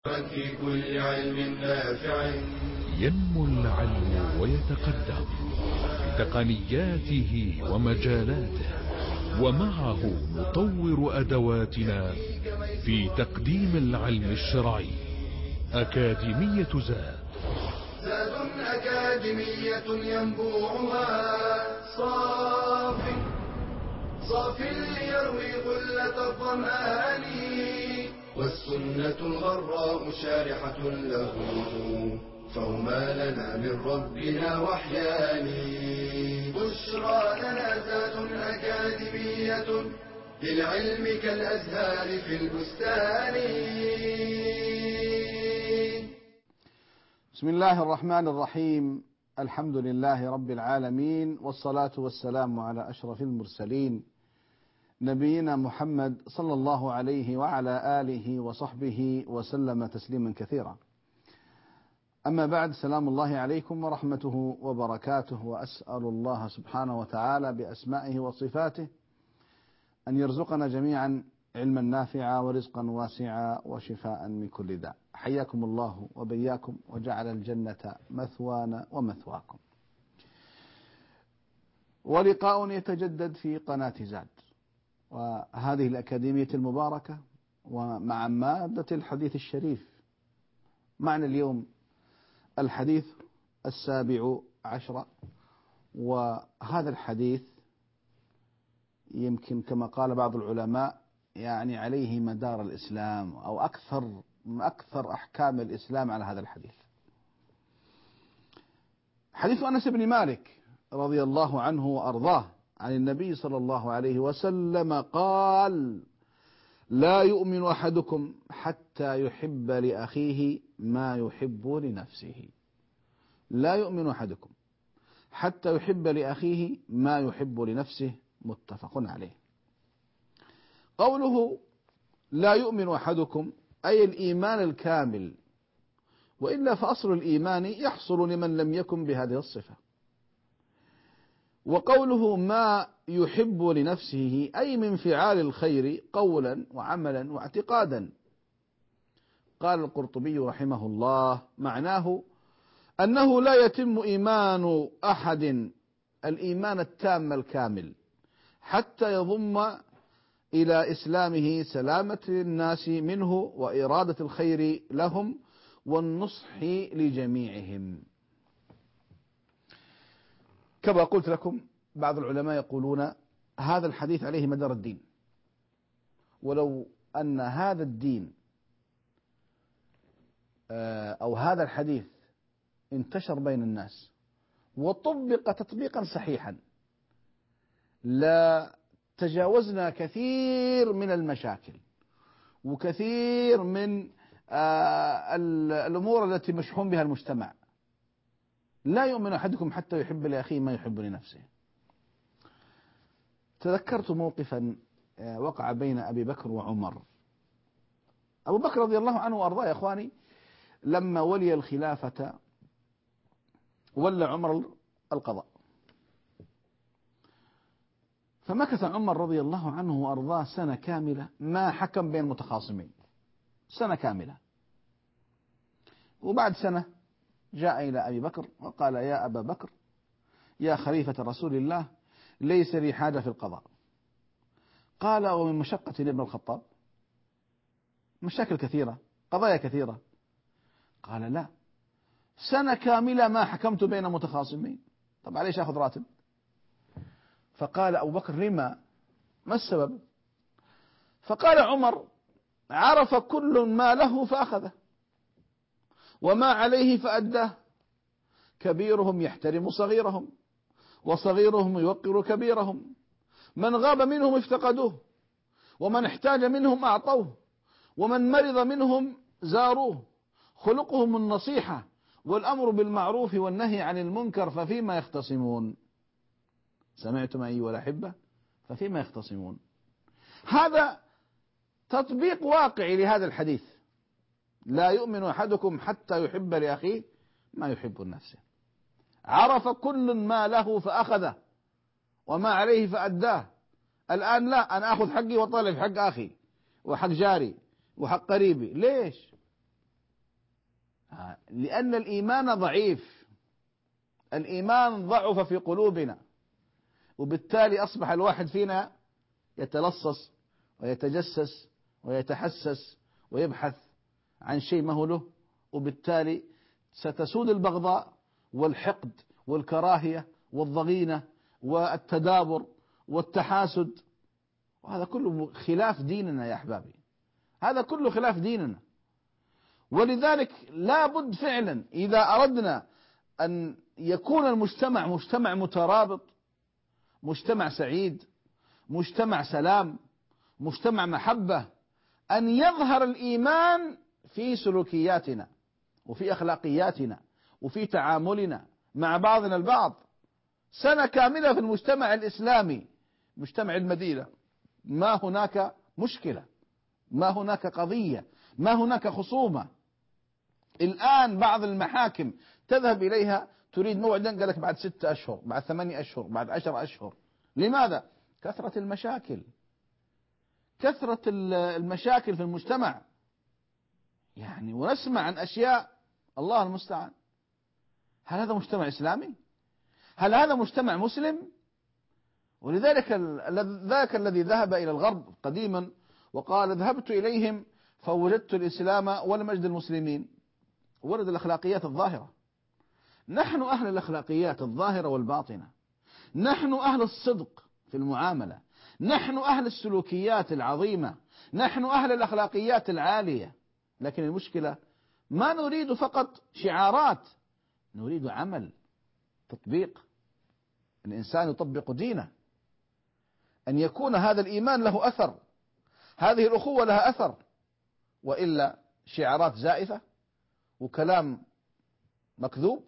في كل علم نافع ينمو العلم ويتقدم بتقنياته ومجالاته، ومعه نطور أدواتنا في تقديم العلم الشرعي. أكاديمية زاد أكاديمية ينبوعها صاف ليروي غلة الظمآن، والسنة الغراء شارحة له، فهما لنا من ربنا وحيان. بشرى لنا زاد أكاديمية للعلم كالأزهار في البستان. بسم الله الرحمن الرحيم. الحمد لله رب العالمين، والصلاة والسلام على أشرف المرسلين نبينا محمد صلى الله عليه وعلى آله وصحبه وسلم تسليما كثيرا. أما بعد، سلام الله عليكم ورحمته وبركاته، وأسأل الله سبحانه وتعالى بأسمائه وصفاته أن يرزقنا جميعا علما نافعا ورزقا واسعا وشفاء من كل داء. حياكم الله وبياكم، وجعل الجنة مثوانا ومثواكم. ولقاء يتجدد في قناة زاد، وهذه الأكاديمية المباركة، ومع مادة الحديث الشريف. معنا اليوم الحديث 17، وهذا الحديث يمكن كما قال بعض العلماء يعني عليه مدار الإسلام، أو من أكثر أحكام الإسلام على هذا الحديث. حديث أنس بن مالك رضي الله عنه وأرضاه عن النبي صلى الله عليه وسلم قال: لا يؤمن أحدكم حتى يحب لأخيه ما يحب لنفسه. لا يؤمن أحدكم حتى يحب لأخيه ما يحب لنفسه. متفق عليه. قوله لا يؤمن أحدكم أي الإيمان الكامل، وإلا فأصل الإيمان يحصل لمن لم يكن بهذه الصفة. وقوله ما يحب لنفسه أي من فعال الخير قولا وعملا واعتقادا. قال القرطبي رحمه الله: معناه أنه لا يتم إيمان أحد الإيمان التام الكامل حتى يضم إلى إسلامه سلامة الناس منه، وإرادة الخير لهم، والنصح لجميعهم. كما قلت لكم، بعض العلماء يقولون هذا الحديث عليه مدار الدين، ولو أن هذا الدين أو هذا الحديث انتشر بين الناس وطبق تطبيقا صحيحا لا تجاوزنا كثير من المشاكل وكثير من الأمور التي مشحون بها المجتمع. لا يؤمن أحدكم حتى يحب لأخيه ما يحب لنفسه. تذكرت موقفا وقع بين أبي بكر وعمر. أبو بكر رضي الله عنه وأرضاه يا أخواني، لما ولي الخلافة ولى عمر القضاء، فمكث عمر رضي الله عنه وأرضاه سنة كاملة ما حكم بين متخاصمين، سنة كاملة. وبعد سنة جاء إلى أبي بكر وقال: يا أبا بكر، يا خليفة رسول الله، ليس لي حاجة في القضاء. قال: ومن مشقة ابن الخطاب؟ مشاكل كثيرة، قضايا كثيرة. قال: لا، سنة كاملة ما حكمت بين متخاصمين، طب عليش أخذ راتب؟ فقال أبو بكر: لما؟ ما السبب؟ فقال عمر: عرف كل ما له فأخذه، وما عليه فأداه. كبيرهم يحترم صغيرهم، وصغيرهم يوقر كبيرهم. من غاب منهم افتقدوه، ومن احتاج منهم أعطوه، ومن مرض منهم زاروه. خلقهم النصيحة والأمر بالمعروف والنهي عن المنكر، ففيما يختصمون؟ سمعتم أيها الأحبة؟ ففيما يختصمون. هذا تطبيق واقعي لهذا الحديث: لا يؤمن أحدكم حتى يحب لأخيه ما يحب لنفسه. عرف كل ما له فأخذه، وما عليه فأداه. الآن لا، أنا أخذ حقي وطالب حق أخي وحق جاري وحق قريبي. ليش؟ لأن الإيمان ضعيف، الإيمان ضعف في قلوبنا، وبالتالي أصبح الواحد فينا يتلصص ويتجسس ويتحسس ويبحث عن شيء ما هو له، وبالتالي ستسود البغضاء والحقد والكراهية والضغينة والتدابر والتحاسد، وهذا كله خلاف ديننا يا أحبابي، هذا كله خلاف ديننا. ولذلك لا بد فعلا إذا أردنا أن يكون المجتمع مجتمع مترابط، مجتمع سعيد، مجتمع سلام، مجتمع محبة، أن يظهر الإيمان في سلوكياتنا وفي أخلاقياتنا وفي تعاملنا مع بعضنا البعض. سنة كاملة في المجتمع الإسلامي، مجتمع المدينة، ما هناك مشكلة، ما هناك قضية، ما هناك خصومة. الآن بعض المحاكم تذهب إليها تريد موعدا، قال لك بعد 6 أشهر، بعد 8 أشهر، بعد 10 أشهر. لماذا؟ كثرة المشاكل، كثرة المشاكل في المجتمع يعني، ونسمع عن أشياء الله المستعان. هل هذا مجتمع إسلامي؟ هل هذا مجتمع مسلم؟ ولذلك ذاك الذي ذهب إلى الغرب قديما وقال ذهبت إليهم فوجدت الإسلام ولم أجد المسلمين، ورد الأخلاقيات الظاهرة. نحن أهل الأخلاقيات الظاهرة والباطنة، نحن أهل الصدق في المعاملة، نحن أهل السلوكيات العظيمة، نحن أهل الأخلاقيات العالية. لكن المشكلة ما نريد فقط شعارات، نريد عمل، تطبيق. الإنسان يطبق دينه، أن يكون هذا الإيمان له أثر، هذه الأخوة لها أثر، وإلا شعارات زائفة وكلام مكذوب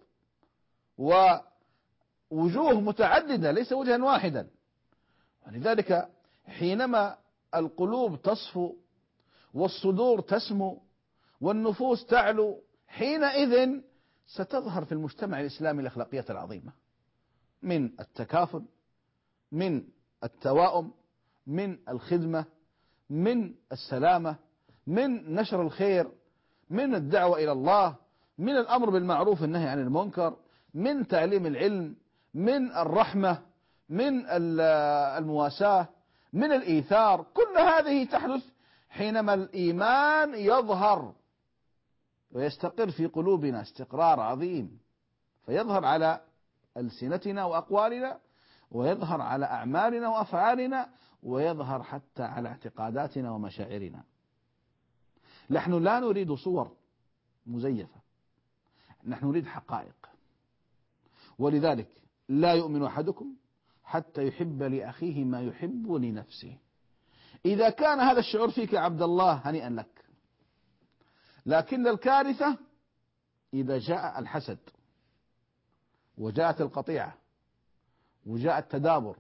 ووجوه متعددة ليس وجها واحدا. ولذلك حينما القلوب تصفو والصدور تسمو والنفوس تعلو، حينئذ ستظهر في المجتمع الإسلامي الأخلاقيات العظيمة، من التكافل، من التواؤم، من الخدمة، من السلامة، من نشر الخير، من الدعوة إلى الله، من الأمر بالمعروف والنهي عن المنكر، من تعليم العلم، من الرحمة، من المواساة، من الإيثار. كل هذه تحدث حينما الإيمان يظهر ويستقر في قلوبنا استقرار عظيم، فيظهر على ألسنتنا وأقوالنا، ويظهر على أعمالنا وأفعالنا، ويظهر حتى على اعتقاداتنا ومشاعرنا. نحن لا نريد صور مزيفة، نحن نريد حقائق. ولذلك لا يؤمن أحدكم حتى يحب لأخيه ما يحب لنفسه. إذا كان هذا الشعور فيك يا عبد الله هنيئا لك. لكن الكارثة إذا جاء الحسد وجاءت القطيعة وجاء التدابر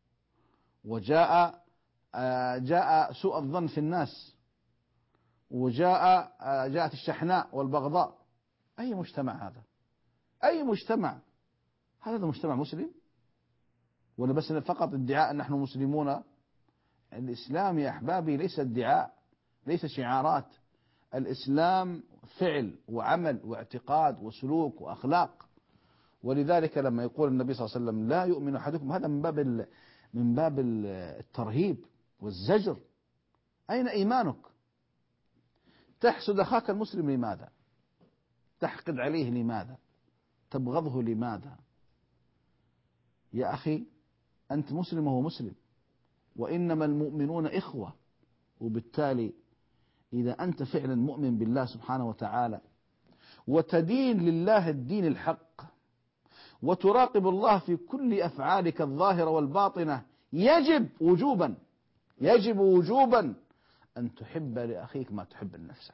جاء سوء الظن في الناس جاءت الشحناء والبغضاء. أي مجتمع هذا؟ أي مجتمع؟ هذا مجتمع مسلم؟ ولا بس فقط ادعاء أن نحن مسلمون؟ الإسلام يا أحبابي ليس ادعاء، ليس شعارات. الإسلام فعل وعمل واعتقاد وسلوك وأخلاق. ولذلك لما يقول النبي صلى الله عليه وسلم لا يؤمن أحدكم، هذا من باب الترهيب والزجر. أين إيمانك؟ تحسد أخاك المسلم لماذا؟ تحقد عليه لماذا؟ تبغضه لماذا؟ يا أخي أنت مسلم وهو مسلم، وإنما المؤمنون إخوة. وبالتالي إذا أنت فعلا مؤمن بالله سبحانه وتعالى وتدين لله الدين الحق وتراقب الله في كل أفعالك الظاهرة والباطنة، يجب وجوبا أن تحب لأخيك ما تحب لنفسك.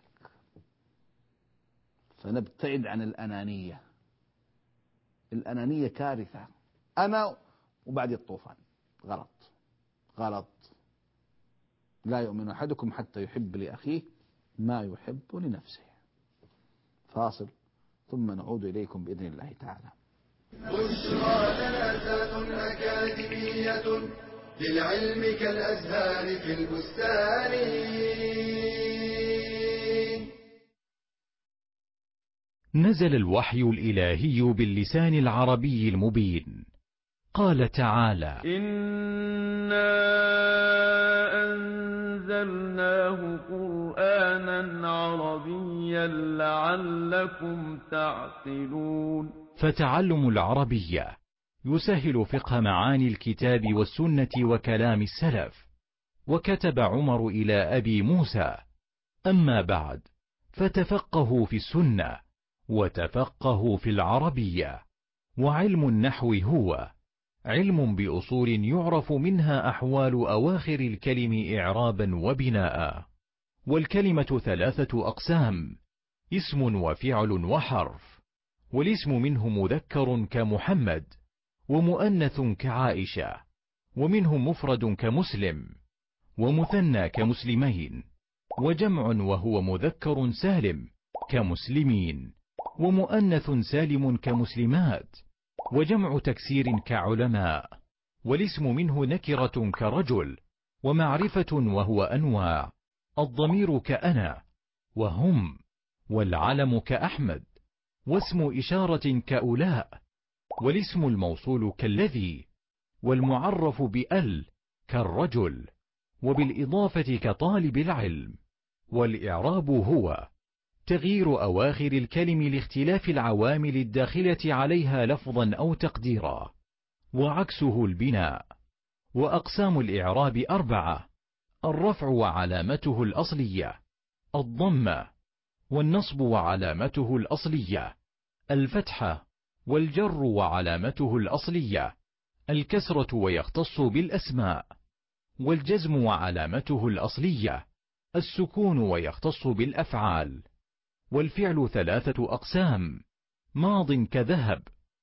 فنبتعد عن الأنانية. الأنانية كارثة، أنا وبعد الطوفان. غلط. لا يؤمن أحدكم حتى يحب لأخيه ما يحب لنفسه. فاصل ثم نعود إليكم بإذن الله تعالى. بشرى لنا أكاديمية للعلم كالأزهار في البستان. نزل الوحي الإلهي باللسان العربي المبين. قال تعالى: إنا أنزلناه قرآنا عربيا لعلكم تعقلون. فتعلم العربية يسهل فقه معاني الكتاب والسنة وكلام السلف. وكتب عمر إلى أبي موسى: أما بعد فتفقهوا في السنة وتفقهوا في العربية. وعلم النحو هو علم بأصول يعرف منها أحوال أواخر الكلم إعرابا وبناء. والكلمة 3 أقسام: اسم وفعل وحرف. والاسم منه مذكر كمحمد، ومؤنث كعائشة، ومنه مفرد كمسلم، ومثنى كمسلمين، وجمع وهو مذكر سالم كمسلمين، ومؤنث سالم كمسلمات، وجمع تكسير كعلماء. والاسم منه نكرة كرجل، ومعرفة وهو أنواع: الضمير كأنا وهم، والعلم كأحمد، واسم إشارة كأولاء، والاسم الموصول كالذي، والمعرف بأل كالرجل، وبالإضافة كطالب العلم. والإعراب هو تغيير أواخر الكلم لاختلاف العوامل الداخلة عليها لفظا أو تقديرا، وعكسه البناء. وأقسام الإعراب 4: الرفع وعلامته الأصلية، الضمة، والنصب وعلامته الأصلية، الفتحة، والجر وعلامته الأصلية، الكسرة ويختص بالأسماء، والجزم وعلامته الأصلية، السكون ويختص بالأفعال. والفعل 3 أقسام: ماض كذهب،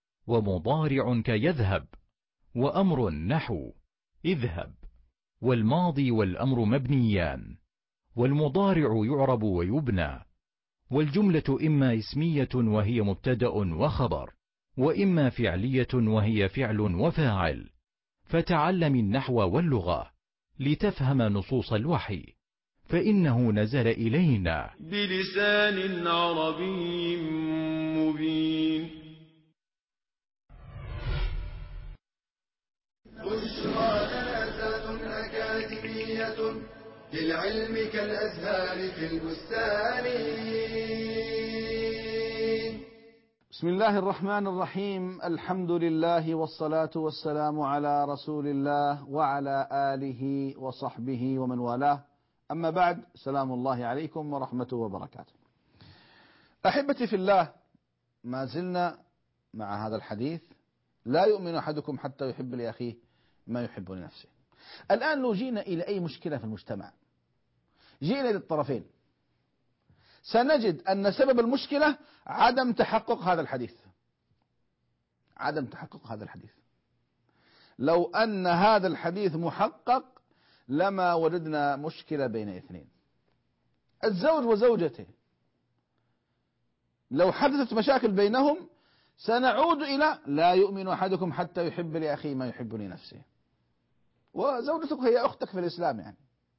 ومضارع كيذهب، وأمر نحو اذهب. والماضي والأمر مبنيان، والمضارع يعرب ويبنى. والجملة إما اسمية وهي مبتدأ وخبر، وإما فعلية وهي فعل وفاعل. فتعلم النحو واللغة لتفهم نصوص الوحي، فإنه نزل إلينا بلسان عربي مبين. بشرى لنا أكاديمية للعلم كالأزهار في البستان. بسم الله الرحمن الرحيم. الحمد لله والصلاة والسلام على رسول الله وعلى آله وصحبه ومن والاه. أما بعد، سلام الله عليكم ورحمته وبركاته. أحبتي في الله، ما زلنا مع هذا الحديث: لا يؤمن أحدكم حتى يحب لأخيه ما يحب لنفسه. الآن لو جينا إلى أي مشكلة في المجتمع، جينا للطرفين، سنجد أن سبب المشكلة عدم تحقق هذا الحديث. عدم تحقق هذا الحديث. لو أن هذا الحديث محقق لما وجدنا مشكلة بين اثنين: الزوج وزوجته. لو حدثت مشاكل بينهم سنعود إلى لا يؤمن أحدكم حتى يحب لأخيه ما يحب لنفسه. وزوجتك هي أختك في الإسلام. يعني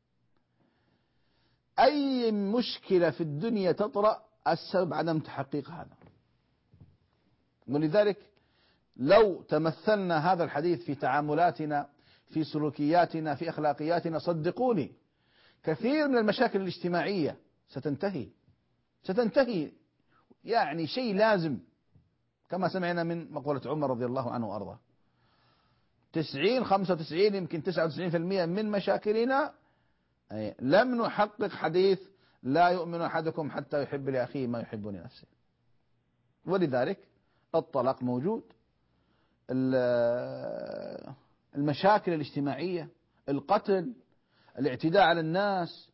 أي مشكلة في الدنيا تطرأ السبب عدم تحقيق هذا. ولذلك لو تمثلنا هذا الحديث في تعاملاتنا، في سلوكياتنا، في أخلاقياتنا، صدقوني كثير من المشاكل الاجتماعية ستنتهي. يعني شيء لازم، كما سمعنا من مقولة عمر رضي الله عنه وأرضاه: 95 يمكن 99% من مشاكلنا لم نحقق حديث لا يؤمن أحدكم حتى يحب لأخيه ما يحب لنفسه. ولذلك الطلاق موجود، المشاكل الاجتماعية، القتل، الاعتداء على الناس،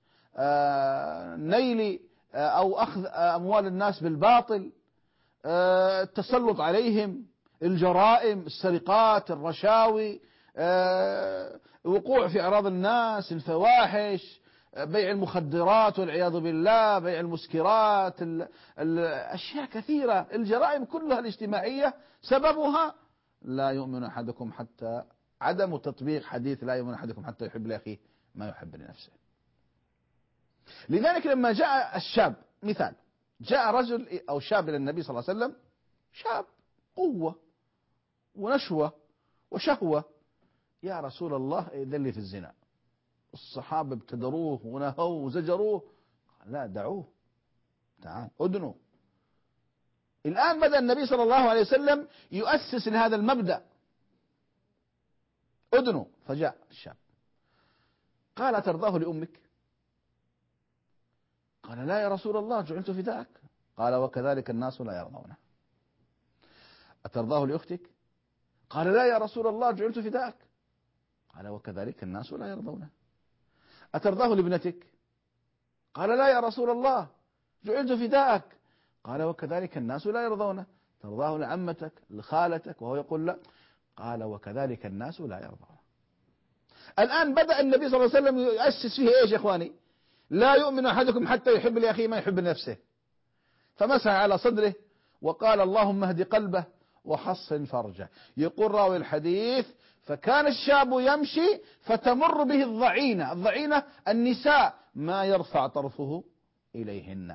نيل أو أخذ أموال الناس بالباطل، التسلط عليهم، الجرائم، السرقات، الرشاوي، وقوع في أعراض الناس، الفواحش، بيع المخدرات والعياذ بالله، بيع المسكرات، أشياء كثيرة. الجرائم كلها الاجتماعية سببها لا يؤمن أحدكم حتى عدم تطبيق حديث لا يؤمن أحدكم حتى يحب لأخيه ما يحب لنفسه. لذلك لما جاء الشاب، مثال جاء رجل أو شاب إلى النبي صلى الله عليه وسلم، شاب قوة ونشوة وشهوة، يا رسول الله إذن لي في الزنا. الصحابة ابتدروه ونهوه وزجروه، قال لا دعوه، تعال أدنوا. الآن بدأ النبي صلى الله عليه وسلم يؤسس لهذا المبدأ، أدنوا. فجاء الشاب قال ترضاه لأمك؟ قال لا يا رسول الله جعلت فداك. قال وكذلك الناس لا يرضونه. أترضاه لأختك؟ قال لا يا رسول الله جعلت فداك. قال وكذلك الناس لا يرضونه. أترضاه لابنتك؟ قال لا يا رسول الله جعلت فداك. قال وكذلك الناس لا يرضونه. ترضاه لعمتك لخالتك؟ وهو يقول لا. قال وكذلك الناس لا يرضونه. الآن بدأ النبي صلى الله عليه وسلم يؤسس فيه ايش يا اخواني؟ لا يؤمن احدكم حتى يحب لاخيه ما يحب لنفسه. فمسح على صدره وقال اللهم اهد قلبه وحصن فرجه. يقول راوي الحديث فكان الشاب يمشي فتمر به الضعينة. الضعينة النساء ما يرفع طرفه إليهن،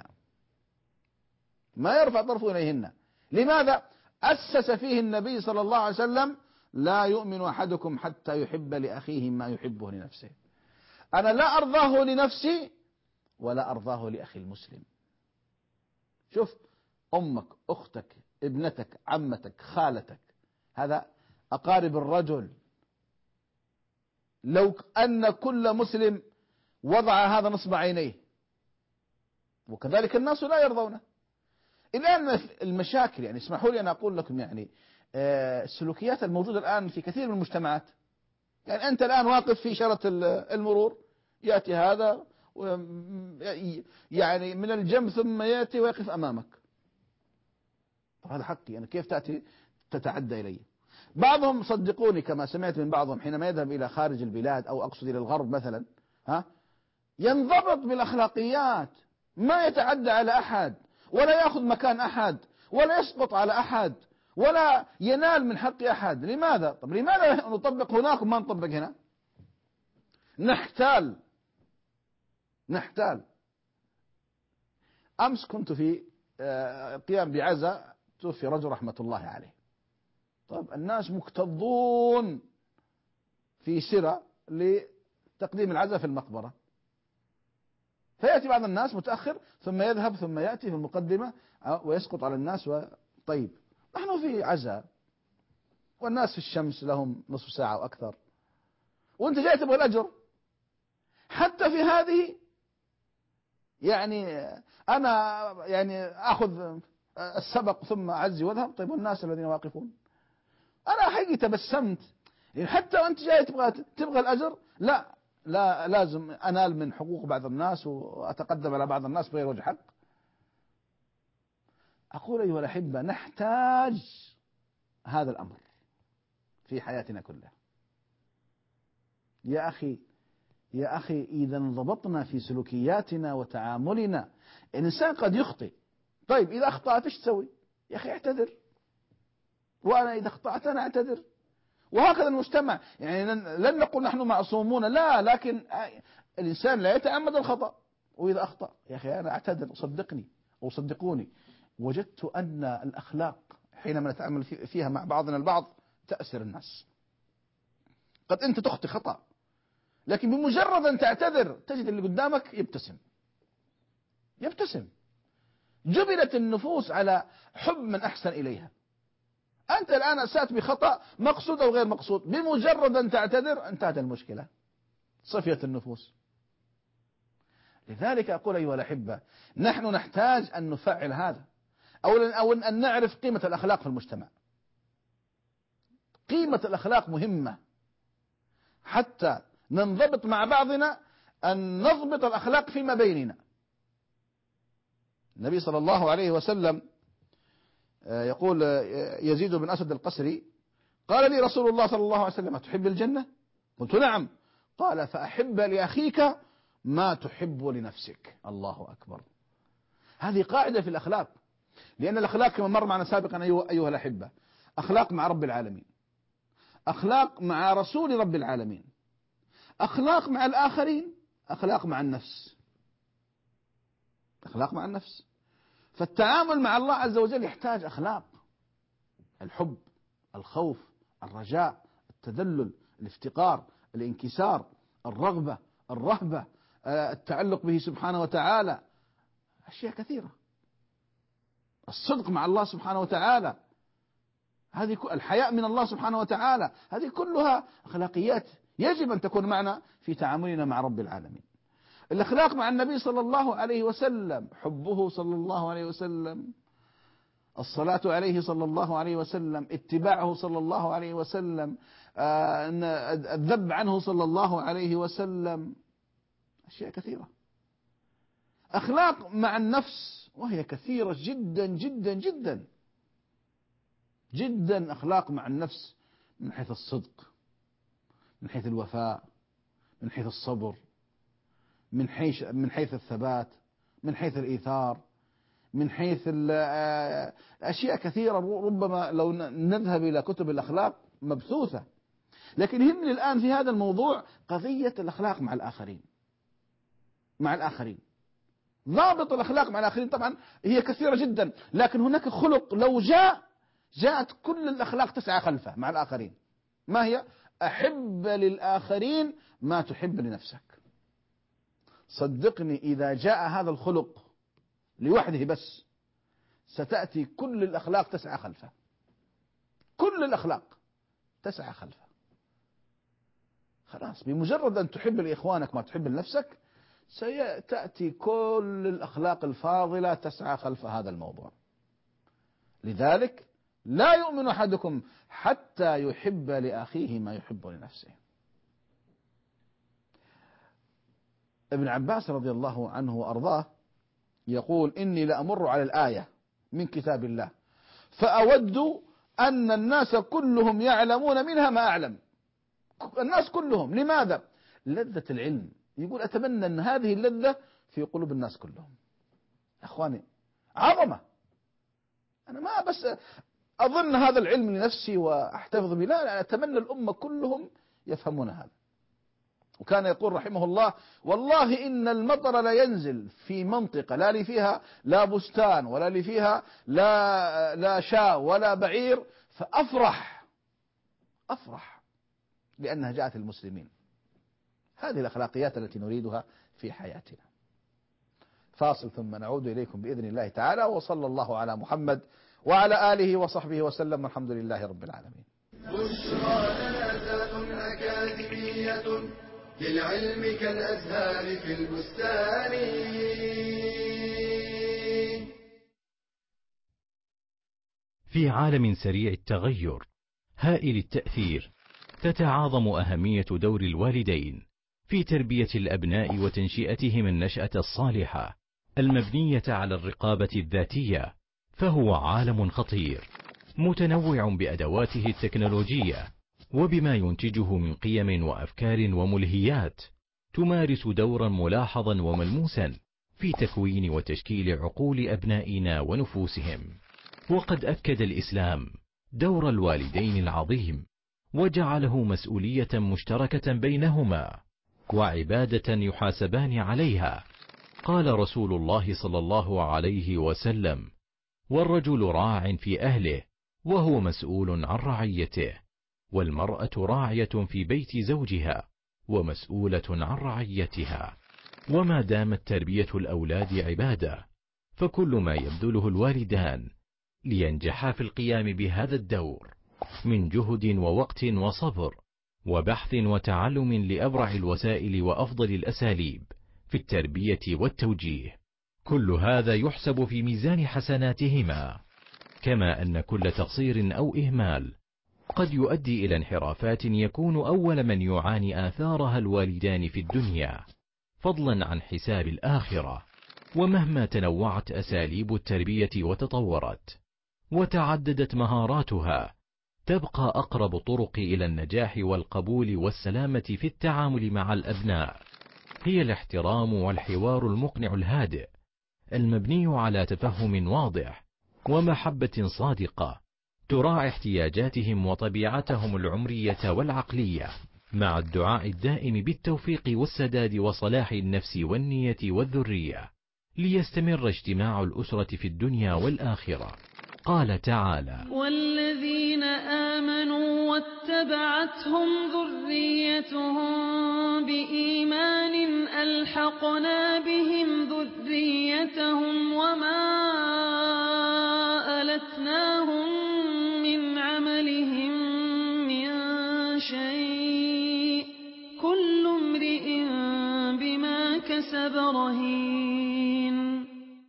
ما يرفع طرفه إليهن. لماذا؟ أسس فيه النبي صلى الله عليه وسلم لا يؤمن أحدكم حتى يحب لأخيه ما يحبه لنفسه. أنا لا أرضاه لنفسي ولا أرضاه لأخي المسلم. شوف، أمك، أختك، ابنتك، عمتك، خالتك، هذا أقارب الرجل. لو أن كل مسلم وضع هذا نصب عينيه، وكذلك الناس لا يرضونه. الآن المشاكل، يعني اسمحوا لي أن أقول لكم، يعني السلوكيات الموجودة الآن في كثير من المجتمعات. يعني أنت الآن واقف في إشارة المرور، يأتي هذا يعني من الجنب ثم يأتي ويقف أمامك. طب هذا حقي أنا، كيف تأتي تتعدى إلي؟ بعضهم صدقوني كما سمعت من بعضهم حينما يذهب إلى خارج البلاد أو أقصد إلى الغرب مثلا، ينضبط بالأخلاقيات، ما يتعدى على أحد ولا يأخذ مكان أحد ولا يسقط على أحد ولا ينال من حق أحد. لماذا؟ طب لماذا نطبق هناك وما نطبق هنا؟ نحتال. أمس كنت في قيام بعزاء، توفي رجل رحمة الله عليه. طب الناس مكتظون في سرة لتقديم العزاء في المقبرة، فيأتي بعض الناس متأخر ثم يذهب ثم يأتي في المقدمة ويسقط على الناس. طيب نحن في عزاء والناس في الشمس لهم نصف ساعة وأكثر، وأنت جاي تبغى الأجر. حتى في هذه يعني أنا يعني أخذ السبق ثم أعزي وأذهب. طيب والناس الذين واقفون؟ أنا حقيقة تبسمت، يعني حتى وأنت جاي تبغى الأجر، لا لازم أنال من حقوق بعض الناس وأتقدم على بعض الناس بغير وجه حق. أقول أيها الأحبة، نحتاج هذا الأمر في حياتنا كلها. يا أخي إذا انضبطنا في سلوكياتنا وتعاملنا، الإنسان قد يخطئ. طيب إذا أخطأت إيش تسوي؟ يا أخي اعتذر، وأنا إذا أخطأت أنا أعتذر. وهكذا المجتمع، يعني لن نقول نحن معصومون، لا، لكن الإنسان لا يتعمد الخطأ. وإذا أخطأ يا أخي أنا أعتذر، صدقني أو صدقوني، وجدت أن الأخلاق حينما نتعامل فيها مع بعضنا البعض تأثر الناس. قد أنت تخطئ خطأ، لكن بمجرد أن تعتذر تجد اللي قدامك يبتسم. جبلت النفوس على حب من أحسن إليها. أنت الآن أسأت بخطأ مقصود أو غير مقصود، بمجرد أن تعتذر انتهت المشكلة، صفية النفوس. لذلك أقول أيها الأحبة، نحن نحتاج أن نفعل هذا، أو أن نعرف قيمة الأخلاق في المجتمع. قيمة الأخلاق مهمة حتى ننضبط مع بعضنا، أن نضبط الأخلاق فيما بيننا. النبي صلى الله عليه وسلم يقول يزيد بن أسد القسري قال لي رسول الله صلى الله عليه وسلم أتحب الجنة؟ قلت نعم. قال فأحب لأخيك ما تحب لنفسك. الله أكبر. هذه قاعدة في الأخلاق، لأن الأخلاق كما مر معنا سابقا أيها الأحبة، أخلاق مع رب العالمين، أخلاق مع رسول رب العالمين، أخلاق مع الآخرين، أخلاق مع النفس. أخلاق مع النفس. فالتعامل مع الله عز وجل يحتاج أخلاق: الحب، الخوف، الرجاء، التذلل، الافتقار، الانكسار، الرغبة، الرهبة، التعلق به سبحانه وتعالى، أشياء كثيرة، الصدق مع الله سبحانه وتعالى، هذه الحياء من الله سبحانه وتعالى، هذه كلها أخلاقيات يجب أن تكون معنا في تعاملنا مع رب العالمين. الأخلاق مع النبي صلى الله عليه وسلم: حبه صلى الله عليه وسلم، الصلاة عليه صلى الله عليه وسلم، اتباعه صلى الله عليه وسلم، الذب عنه صلى الله عليه وسلم، أشياء كثيرة. أخلاق مع النفس وهي كثيرة جدا جدا جدا جدا. أخلاق مع النفس من حيث الصدق، من حيث الوفاء، من حيث الصبر، من حيث الثبات، من حيث الإيثار، من حيث أشياء كثيرة ربما لو نذهب إلى كتب الأخلاق مبثوثة. لكن يهمني الآن في هذا الموضوع قضية الأخلاق مع الآخرين. ضابط الأخلاق مع الآخرين طبعا هي كثيرة جدا، لكن هناك خلق لو جاءت كل الأخلاق تسعى خلفه مع الآخرين. ما هي؟ أحب للآخرين ما تحب لنفسك. صدقني إذا جاء هذا الخلق لوحده بس ستأتي كل الأخلاق تسعى خلفه، كل الأخلاق تسعى خلفه. خلاص، بمجرد أن تحب لإخوانك ما تحب لنفسك سيأتي كل الأخلاق الفاضلة تسعى خلف هذا الموضوع. لذلك لا يؤمن أحدكم حتى يحب لأخيه ما يحب لنفسه. ابن عباس رضي الله عنه وأرضاه يقول: إني لأمر على الآية من كتاب الله فأود أن الناس كلهم يعلمون منها ما أعلم. الناس كلهم. لماذا؟ لذة العلم. يقول: أتمنى أن هذه اللذة في قلوب الناس كلهم. أخواني، عظمة. أنا ما بس أظن هذا العلم لنفسي وأحتفظ به، لا، أنا أتمنى الأمة كلهم يفهمون هذا. وكان يقول رحمه الله: والله إن المطر لا ينزل في منطقة لا لي فيها لا بستان ولا لي فيها لا شاة ولا بعير فأفرح لأنها جاءت المسلمين. هذه الأخلاقيات التي نريدها في حياتنا. فاصل ثم نعود إليكم بإذن الله تعالى، وصلى الله على محمد وعلى آله وصحبه وسلم، والحمد لله رب العالمين. بشرى لنا أكاديمية للعلم كالأزهار في البستان. في عالم سريع التغير هائل التأثير تتعاظم أهمية دور الوالدين في تربية الأبناء وتنشئتهم النشأة الصالحة المبنية على الرقابة الذاتية. فهو عالم خطير متنوع بأدواته التكنولوجية وبما ينتجه من قيم وأفكار وملهيات تمارس دورا ملاحظا وملموسا في تكوين وتشكيل عقول أبنائنا ونفوسهم. وقد أكد الإسلام دور الوالدين العظيم وجعله مسؤولية مشتركة بينهما وعبادة يحاسبان عليها. قال رسول الله صلى الله عليه وسلم: والرجل راع في أهله وهو مسؤول عن رعيته، والمرأة راعية في بيت زوجها ومسؤولة عن رعيتها. وما دامت تربية الأولاد عبادة فكل ما يبذله الوالدان لينجحا في القيام بهذا الدور من جهد ووقت وصبر وبحث وتعلم لأبرع الوسائل وأفضل الأساليب في التربية والتوجيه، كل هذا يحسب في ميزان حسناتهما. كما أن كل تقصير أو إهمال قد يؤدي إلى انحرافات يكون أول من يعاني آثارها الوالدان في الدنيا، فضلا عن حساب الآخرة. ومهما تنوعت أساليب التربية وتطورت وتعددت مهاراتها، تبقى أقرب طرق إلى النجاح والقبول والسلامة في التعامل مع الأبناء هي الاحترام والحوار المقنع الهادئ المبني على تفهم واضح ومحبة صادقة تراعي احتياجاتهم وطبيعتهم العمرية والعقلية، مع الدعاء الدائم بالتوفيق والسداد وصلاح النفس والنية والذرية. ليستمر اجتماع الأسرة في الدنيا والآخرة. قال تعالى: والذين آمنوا واتبعتهم ذريتهم بإيمان ألحقنا بهم ذريتهم وما ألتناهم من عملهم من شيء كل امرئ بما كسب رهين.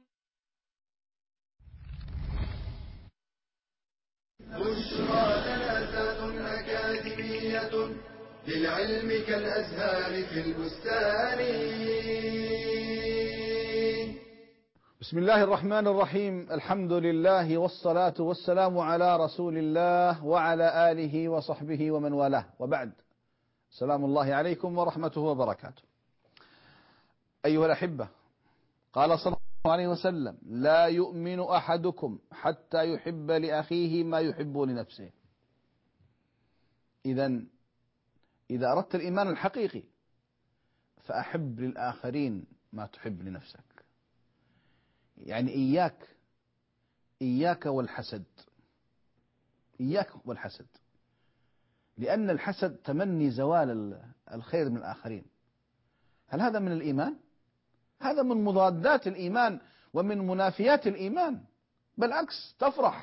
بشرى لنا أكاديمية للعلم كالأزهار في البستان. بسم الله الرحمن الرحيم. الحمد لله والصلاة والسلام على رسول الله وعلى آله وصحبه ومن والاه، وبعد. سلام الله عليكم ورحمته وبركاته. أيها الأحبة، قال صلى الله عليه وسلم: لا يؤمن أحدكم حتى يحب لأخيه ما يحب لنفسه. إذا أردت الإيمان الحقيقي فأحب للآخرين ما تحب لنفسك. يعني إياك والحسد، إياك والحسد، لأن الحسد تمني زوال الخير من الآخرين. هل هذا من الإيمان؟ هذا من مضادات الإيمان ومن منافيات الإيمان. بالعكس،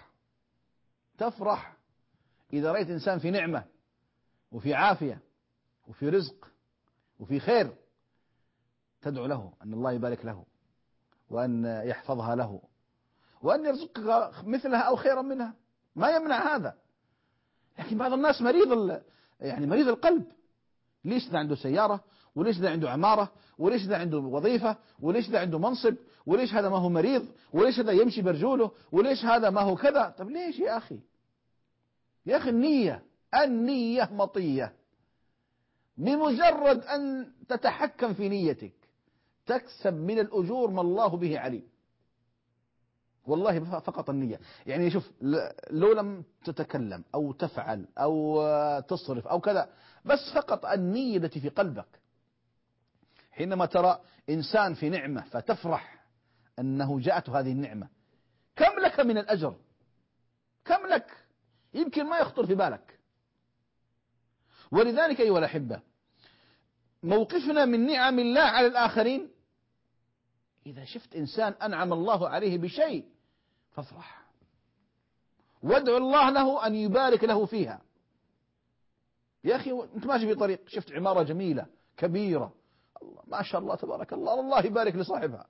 تفرح إذا رأيت إنسان في نعمة وفي عافية وفي رزق وفي خير، تدعو له أن الله يبارك له وأن يحفظها له وأن يرزقك مثلها أو خيرا منها، ما يمنع هذا. لكن بعض الناس مريض القلب. ليش ده عنده سيارة، وليش ده عنده عمارة، وليش ده عنده وظيفة، وليش ده عنده منصب، وليش هذا ما هو مريض، وليش هذا يمشي برجوله، وليش هذا ما هو كذا. طب ليش يا أخي؟ يا أخي النية مطية. بمجرد أن تتحكم في نيتك تكسب من الأجور ما الله به عليم. والله فقط النية. يعني شوف، لو لم تتكلم أو تفعل أو تصرف أو كذا، بس فقط النية التي في قلبك. حينما ترى إنسان في نعمة فتفرح أنه جاءته هذه النعمة، كم لك من الأجر؟ كم لك؟ يمكن ما يخطر في بالك. ولذلك أيها الأحبة، موقفنا من نعم الله على الآخرين، إذا شفت إنسان أنعم الله عليه بشيء فافرح وادعو الله له أن يبارك له فيها. يا أخي، أنت ماشي في طريق، شفت عمارة جميلة كبيرة، الله ما شاء الله تبارك الله، الله يبارك لصاحبها.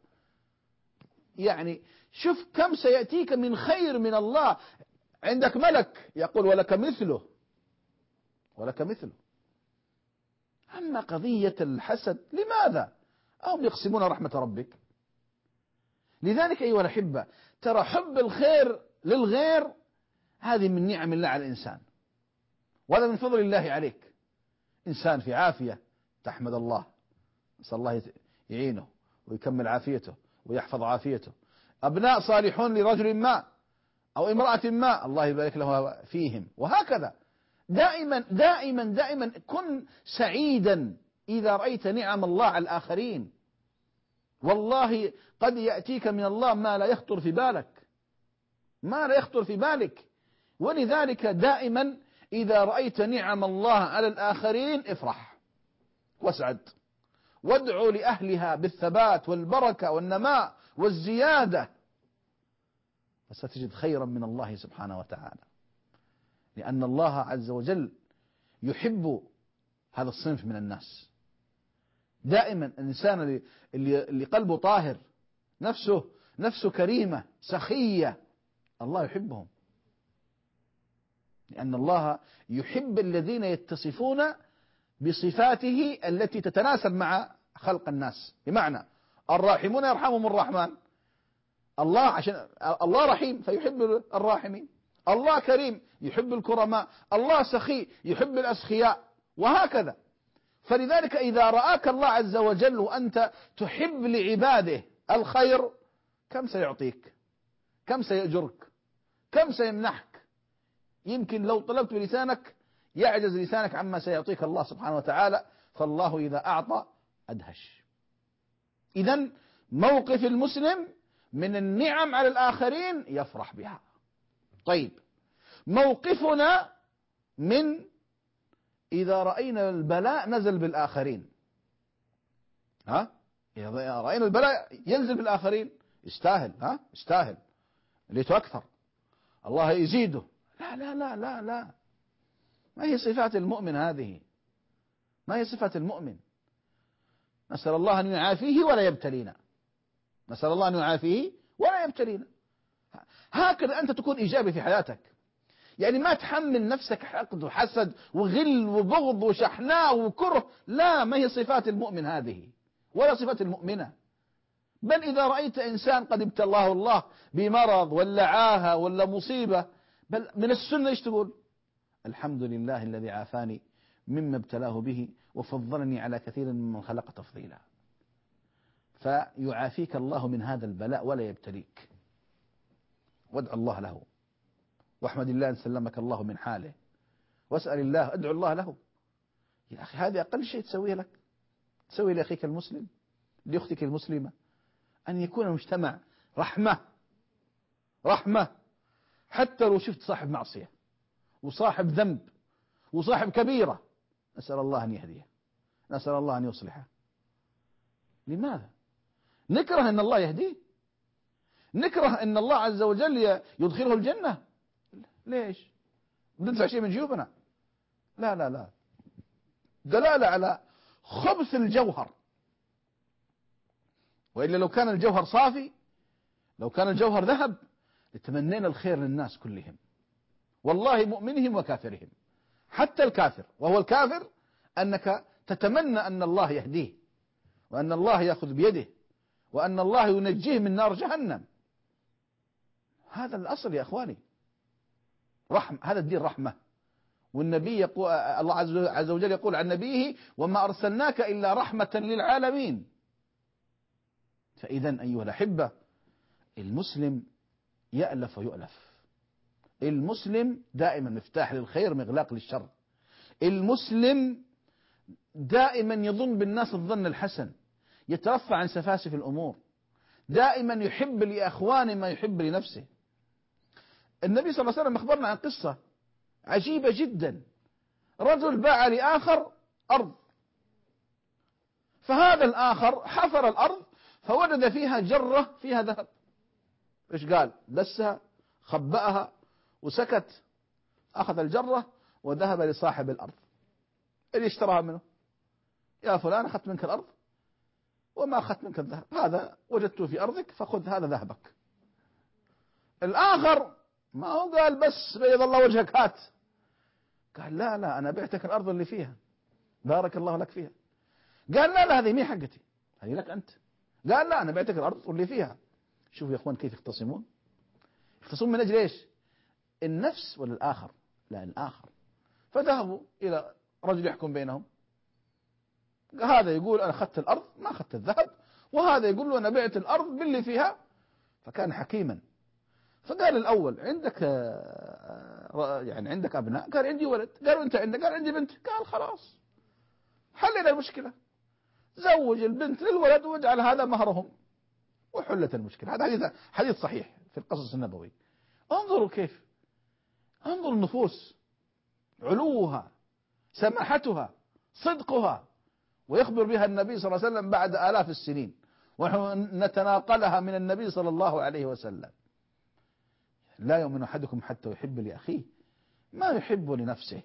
يعني شوف كم سيأتيك من خير من الله. عندك ملك يقول ولك مثله، ولك مثله. أما قضية الحسد، لماذا؟ هم يقسمون رحمة ربك. لذلك أيها الأحبة، ترى حب الخير للغير هذه من نعم الله على الإنسان، وهذا من فضل الله عليك. إنسان في عافية تحمد الله، نسأل الله يعينه ويكمل عافيته ويحفظ عافيته. أبناء صالحون لرجل ما أو امرأة ما، الله يبارك له فيهم. وهكذا دائما دائما دائما كن سعيدا إذا رأيت نعم الله على الآخرين. والله قد يأتيك من الله ما لا يخطر في بالك، ما لا يخطر في بالك. ولذلك دائما إذا رأيت نعم الله على الآخرين افرح واسعد، وادعو لأهلها بالثبات والبركة والنماء والزيادة، فستجد خيرا من الله سبحانه وتعالى. لأن الله عز وجل يحب هذا الصنف من الناس. دائما الإنسان اللي قلبه طاهر، نفسه كريمة سخية، الله يحبهم. لأن الله يحب الذين يتصفون بصفاته التي تتناسب مع خلق الناس. بمعنى الراحمون يرحمهم الرحمن. الله عشان الله رحيم فيحب الراحمين، الله كريم يحب الكرماء، الله سخي يحب الأسخياء، وهكذا. فلذلك إذا رآك الله عز وجل وأنت تحب لعباده الخير، كم سيعطيك، كم سيأجرك، كم سيمنحك. يمكن لو طلبت بلسانك يعجز لسانك عما سيعطيك الله سبحانه وتعالى. فالله إذا أعطى أدهش. إذن موقف المسلم من النعم على الآخرين يفرح بها. طيب، موقفنا من إذا رأينا البلاء نزل بالآخرين، إذا رأينا البلاء ينزل بالآخرين يستاهل، يستاهل ليته أكثر، الله يزيده. لا لا لا لا لا، ما هي صفات المؤمن هذه، ما هي صفة المؤمن. نسأل الله أن يعافيه ولا يبتلينا، نسأل الله أن يعافيه ولا يبتلينا. هكذا أنت تكون إيجابي في حياتك، يعني ما تحمل نفسك حقد وحسد وغل وبغض وشحناء وكره، لا، ما هي صفات المؤمن هذه ولا صفات المؤمنة. بل إذا رأيت إنسان قد ابتلاه الله بمرض ولا عاهة ولا مصيبة، بل من السنة ايش تقول؟ الحمد لله الذي عافاني مما ابتلاه به وفضلني على كثير ممن خلق تفضيلا. فيعافيك الله من هذا البلاء ولا يبتليك، وادع الله له، واحمد الله أن سلمك الله من حاله، واسأل الله، ادعو الله له. يا أخي هذه أقل شيء تسويه لك، تسوي لأخيك المسلم، لأختك المسلمة، أن يكون المجتمع رحمة، حتى لو شفت صاحب معصية وصاحب ذنب وصاحب كبيرة، نسأل الله أن يهديه، نسأل الله أن يصلحه. لماذا نكره أن الله يهديه؟ نكره أن الله عز وجل يدخله الجنة؟ ليش؟ ندفع شيء من جيوبنا؟ لا لا لا، دلالة على خبث الجوهر. وإلا لو كان الجوهر صافي، لو كان الجوهر ذهب، لتمنينا الخير للناس كلهم، والله مؤمنهم وكافرهم، حتى الكافر وهو الكافر أنك تتمنى أن الله يهديه، وأن الله يأخذ بيده، وأن الله ينجيه من نار جهنم. هذا الأصل يا أخواني، هذا الدين رحمة. والنبي يقول، الله عز وجل يقول عن نبيه: وما أرسلناك إلا رحمة للعالمين. فإذا أيها الأحبة، المسلم يألف ويؤلف، المسلم دائما مفتاح للخير مغلاق للشر، المسلم دائما يظن بالناس الظن الحسن، يترفع عن سفاسف الأمور، دائما يحب لأخوانه ما يحب لنفسه. النبي صلى الله عليه وسلم أخبرنا عن قصة عجيبة جدا، رجل باع لآخر أرض، فهذا الآخر حفر الأرض فوجد فيها جرة فيها ذهب. إيش قال؟ دسها، خبأها وسكت، أخذ الجرة وذهب لصاحب الأرض اللي اشتراها منه: يا فلان، أخذت منك الأرض وما أخذت منك الذهب، هذا وجدته في أرضك فخذ هذا ذهبك. الآخر ما هو قال بس بيض الله وجهك هات، قال لا لا، أنا بعتك الأرض اللي فيها، بارك الله لك فيها. قال لا لا، هذه مي حقتي، هذه لك أنت. قال لا، أنا بعتك الأرض واللي فيها. شوفوا يا أخوان كيف يختصمون، يختصمون من أجل إيش؟ النفس ولا الآخر؟ لا، الآخر. فذهبوا إلى رجل يحكم بينهم، هذا يقول أنا أخذت الأرض ما أخذت الذهب، وهذا يقول له أنا بعت الأرض باللي فيها. فكان حكيما، فقال الأول: عندك يعني عندك أبناء؟ قال عندي ولد. قالوا أنت عندك؟ قال عندي بنت. قال خلاص، حلنا المشكلة، زوج البنت للولد واجعل هذا مهرهم، وحلت المشكلة. هذا حديث صحيح في القصص النبوي. انظروا كيف، انظروا النفوس، علوها، سماحتها، صدقها. ويخبر بها النبي صلى الله عليه وسلم بعد آلاف السنين، ونحن نتناقلها من النبي صلى الله عليه وسلم: لا يؤمن أحدكم حتى يحب لأخيه ما يحب لنفسه.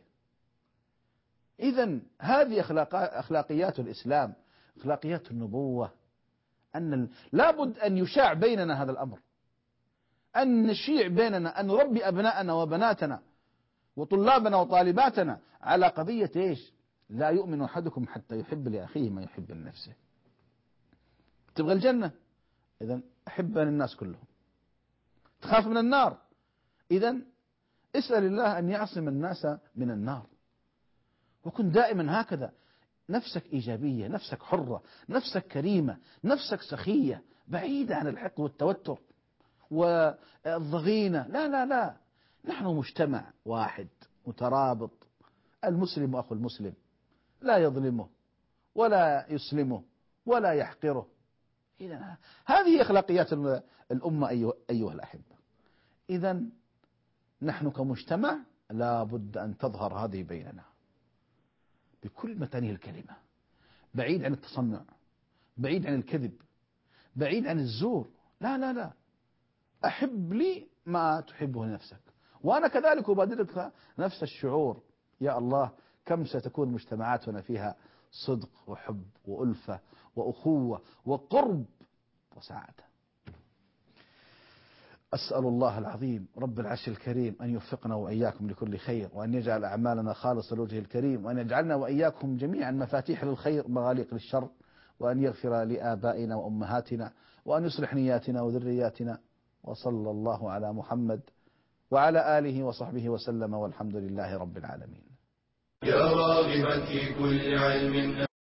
إذن هذه أخلاقيات الإسلام، أخلاقيات النبوة، أن لابد أن يشاع بيننا هذا الأمر، أن نشيع بيننا، أن نربي أبناءنا وبناتنا وطلابنا وطالباتنا على قضية إيش؟ لا يؤمن أحدكم حتى يحب لأخيه ما يحب لنفسه. تبغى الجنة؟ إذن أحب للناس كلهم. تخاف من النار؟ إذن اسأل الله أن يعصم الناس من النار. وكن دائما هكذا، نفسك إيجابية، نفسك حرة، نفسك كريمة، نفسك سخية، بعيدة عن الحقد والتوتر والضغينة. لا لا لا، نحن مجتمع واحد مترابط، المسلم أخو المسلم، لا يظلمه ولا يسلمه ولا يحقره. إذن هذه أخلاقيات الأمة أيها الأحبة. إذن نحن كمجتمع لا بد أن تظهر هذه بيننا بكل متانه الكلمة، بعيد عن التصنع، بعيد عن الكذب، بعيد عن الزور. لا لا لا، أحب لي ما تحبه لنفسك، وأنا كذلك أبادرك نفس الشعور. يا الله كم ستكون مجتمعاتنا فيها صدق وحب وألفة وأخوة وقرب وسعادة. أسأل الله العظيم رب العرش الكريم أن يوفقنا وإياكم لكل خير، وأن يجعل أعمالنا خالصة لوجهه الكريم، وأن يجعلنا وإياكم جميعا مفاتيح للخير مغاليق للشر، وأن يغفر لآبائنا وأمهاتنا، وأن يصلح نياتنا وذرياتنا. وصلى الله على محمد وعلى آله وصحبه وسلم، والحمد لله رب العالمين. يا راغبا في كل علم